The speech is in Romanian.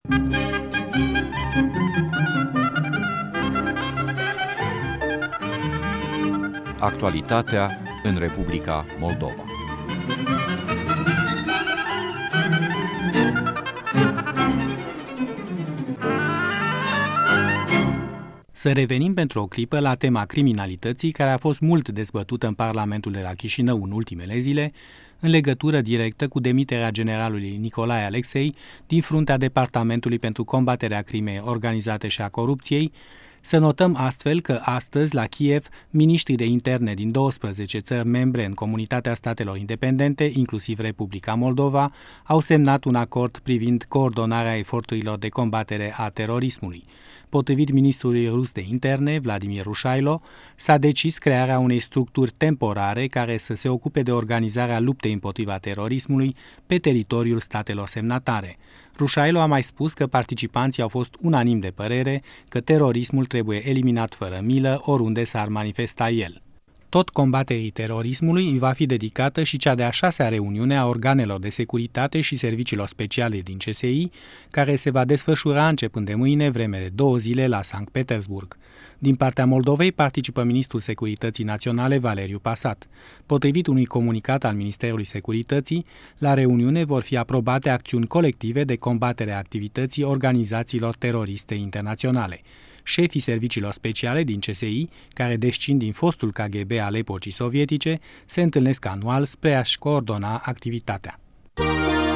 Actualitatea în Republica Moldova. Să revenim pentru o clipă la tema criminalității, care a fost mult dezbătută în Parlamentul de la Chișinău în ultimele zile, în legătură directă cu demiterea generalului Nicolae Alexei din fruntea Departamentului pentru combaterea crimei organizate și a corupției. Să notăm astfel că astăzi, la Kiev, miniștrii de interne din 12 țări membre în Comunitatea Statelor Independente, inclusiv Republica Moldova, au semnat un acord privind coordonarea eforturilor de combatere a terorismului. Potrivit ministrului rus de interne, Vladimir Rușailo, s-a decis crearea unei structuri temporare care să se ocupe de organizarea luptei împotriva terorismului pe teritoriul statelor semnatare. Rușailo a mai spus că participanții au fost unanim de părere că terorismul trebuie eliminat fără milă oriunde s-ar manifesta el. Tot combaterii terorismului îi va fi dedicată și cea de-a 6-a reuniune a organelor de securitate și serviciilor speciale din CSI, care se va desfășura începând de mâine, vreme de 2 zile, la Sankt Petersburg. Din partea Moldovei participă ministrul Securității Naționale Valeriu Pasat. Potrivit unui comunicat al Ministerului Securității, la reuniune vor fi aprobate acțiuni colective de combatere a activității organizațiilor teroriste internaționale. Șefii serviciilor speciale din CSI, care descind din fostul KGB al epocii sovietice, se întâlnesc anual spre a-și coordona activitatea.